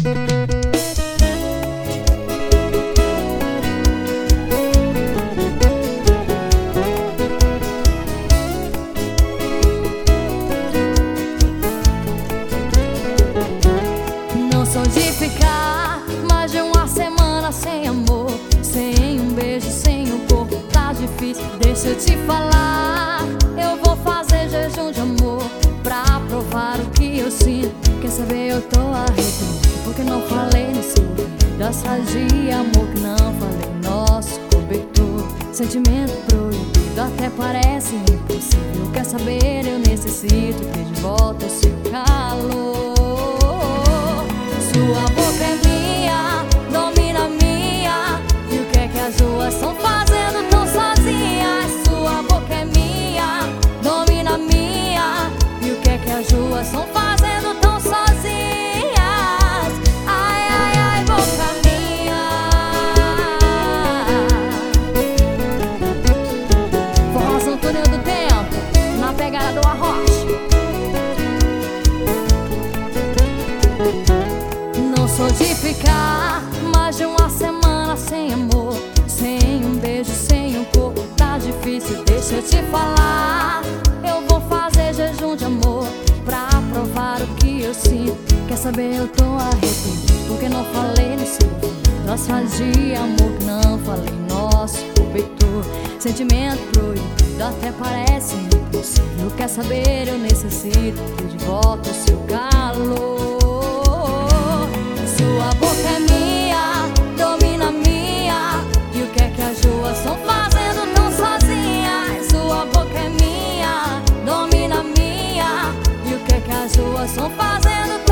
Não sou de ficar mais de uma semana sem amor, sem um beijo, sem um corpo, tá difícil. Deixa eu te falar, eu vou fazer jejum de amor pra provar o que eu sinto. Quer saber, eu tô arrependido porque não falei no seu ouvido das frases de amor que não falei. Nosso cobertor, sentimento proibido, até parece impossível. Quer saber, eu necessito ter de volta o seu calor. Sua boca é minha, domina a minha, e o que é que as duas estão fazendo tão sozinhas? Sua boca é minha, domina a minha, e o que é que as duas estão fazendo tão sozinhas? Ai, ai, ai, boca minha. Forrozão túnel do tempo, na pegada do arroz. Não sou de ficar mais de uma semana sem amor, sem um beijo, sem um corpo, tá difícil. Deixa eu te falar, eu vou fazer jejum de amor pra provar o que eu sinto. Quer saber, eu tô arrependido porque não falei no seu ouvido das frases de amor que não falei. Nosso cobertor, sentimento proibido, até parece impossível. Quer saber, eu necessito ter de volta o seu calor. Sua boca é minha, domina a minha, e o que é que as duas estão fazendo tão sozinhas? Sua boca é minha, domina a minha, e o que é que as duas estão fazendo